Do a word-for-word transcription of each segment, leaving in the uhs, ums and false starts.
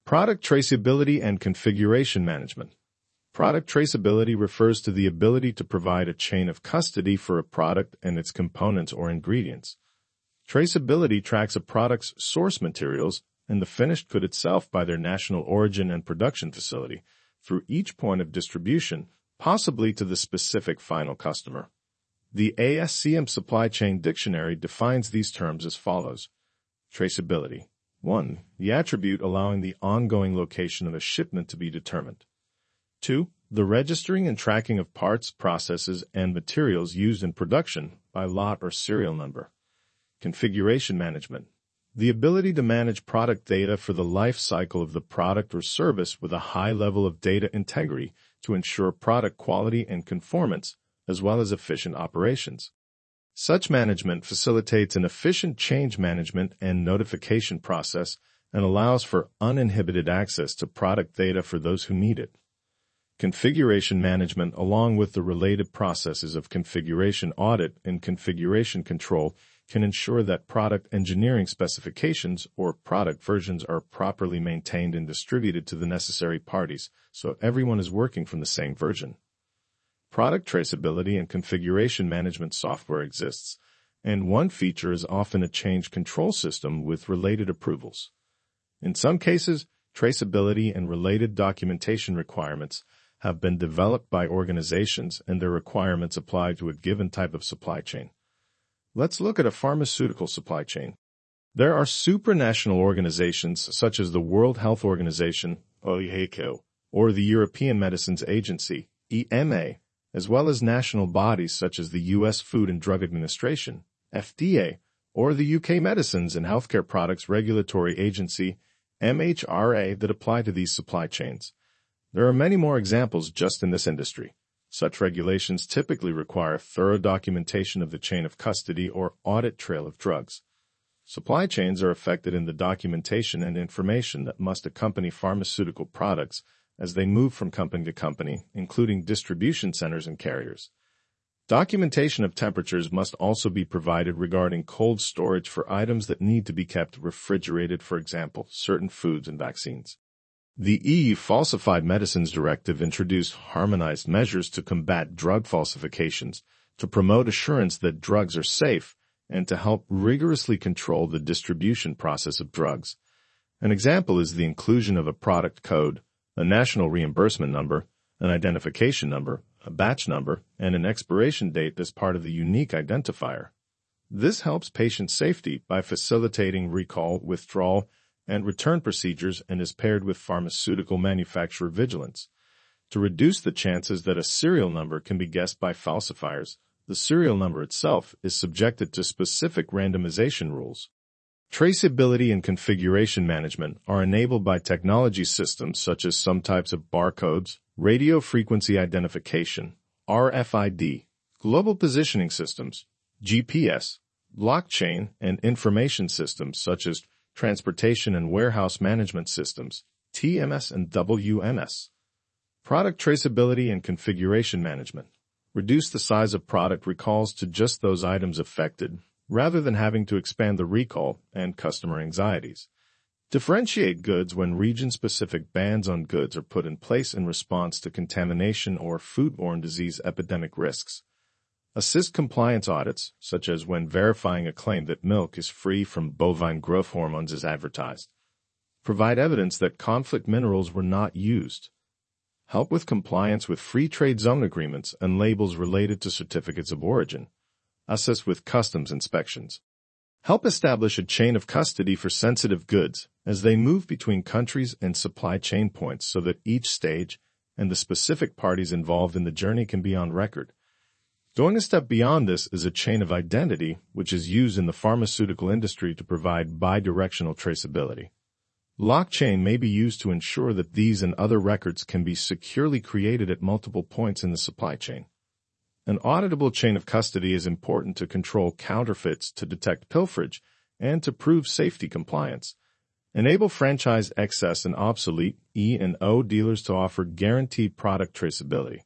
Product traceability and configuration management. Product traceability refers to the ability to provide a chain of custody for a product and its components or ingredients. Traceability tracks a product's source materials and the finished good itself by their national origin and production facility through each point of distribution, possibly to the specific final customer. The A S C M Supply Chain Dictionary defines these terms as follows. Traceability. one. The attribute allowing the ongoing location of a shipment to be determined. two. The registering and tracking of parts, processes, and materials used in production by lot or serial number. Configuration management. The ability to manage product data for the life cycle of the product or service with a high level of data integrity to ensure product quality and conformance, as well as efficient operations. Such management facilitates an efficient change management and notification process and allows for uninhibited access to product data for those who need it. Configuration management, along with the related processes of configuration audit and configuration control, can ensure that product engineering specifications or product versions are properly maintained and distributed to the necessary parties, so everyone is working from the same version. Product traceability and configuration management software exists, and one feature is often a change control system with related approvals. In some cases, traceability and related documentation requirements have been developed by organizations and their requirements apply to a given type of supply chain. Let's look at a pharmaceutical supply chain. There are supranational organizations such as the World Health Organization, O H A C O, or the European Medicines Agency, E M A, as well as national bodies such as the U S Food and Drug Administration, F D A, or the U K Medicines and Healthcare Products Regulatory Agency, M H R A, that apply to these supply chains. There are many more examples just in this industry. Such regulations typically require thorough documentation of the chain of custody or audit trail of drugs. Supply chains are affected in the documentation and information that must accompany pharmaceutical products as they move from company to company, including distribution centers and carriers. Documentation of temperatures must also be provided regarding cold storage for items that need to be kept refrigerated, for example, certain foods and vaccines. The E U Falsified Medicines Directive introduced harmonized measures to combat drug falsifications, to promote assurance that drugs are safe, and to help rigorously control the distribution process of drugs. An example is the inclusion of a product code, a national reimbursement number, an identification number, a batch number, and an expiration date as part of the unique identifier. This helps patient safety by facilitating recall, withdrawal, and return procedures and is paired with pharmaceutical manufacturer vigilance. To reduce the chances that a serial number can be guessed by falsifiers, the serial number itself is subjected to specific randomization rules. Traceability and configuration management are enabled by technology systems such as some types of barcodes, radio frequency identification, R F I D, global positioning systems, G P S, blockchain, and information systems such as transportation and warehouse management systems, T M S and W M S. Product traceability and configuration management. Reduce the size of product recalls to just those items affected, rather than having to expand the recall and customer anxieties. Differentiate goods when region-specific bans on goods are put in place in response to contamination or foodborne disease epidemic risks. Assist compliance audits, such as when verifying a claim that milk is free from bovine growth hormones as advertised. Provide evidence that conflict minerals were not used. Help with compliance with free trade zone agreements and labels related to certificates of origin. Assist with customs inspections. Help establish a chain of custody for sensitive goods as they move between countries and supply chain points so that each stage and the specific parties involved in the journey can be on record. Going a step beyond this is a chain of identity, which is used in the pharmaceutical industry to provide bidirectional traceability. Blockchain may be used to ensure that these and other records can be securely created at multiple points in the supply chain. An auditable chain of custody is important to control counterfeits, to detect pilferage, and to prove safety compliance. Enable franchise excess and obsolete E and O dealers to offer guaranteed product traceability.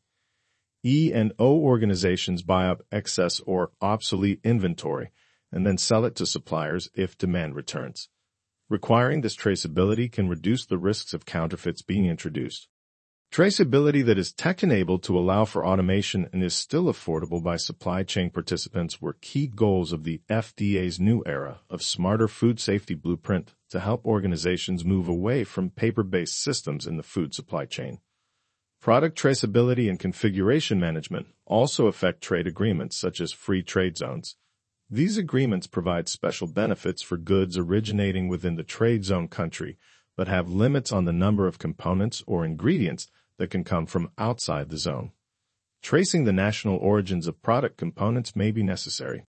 E and O organizations buy up excess or obsolete inventory and then sell it to suppliers if demand returns. Requiring this traceability can reduce the risks of counterfeits being introduced. Traceability that is tech-enabled to allow for automation and is still affordable by supply chain participants were key goals of the F D A's new era of Smarter Food Safety Blueprint to help organizations move away from paper-based systems in the food supply chain. Product traceability and configuration management also affect trade agreements such as free trade zones. These agreements provide special benefits for goods originating within the trade zone country, but have limits on the number of components or ingredients that can come from outside the zone. Tracing the national origins of product components may be necessary.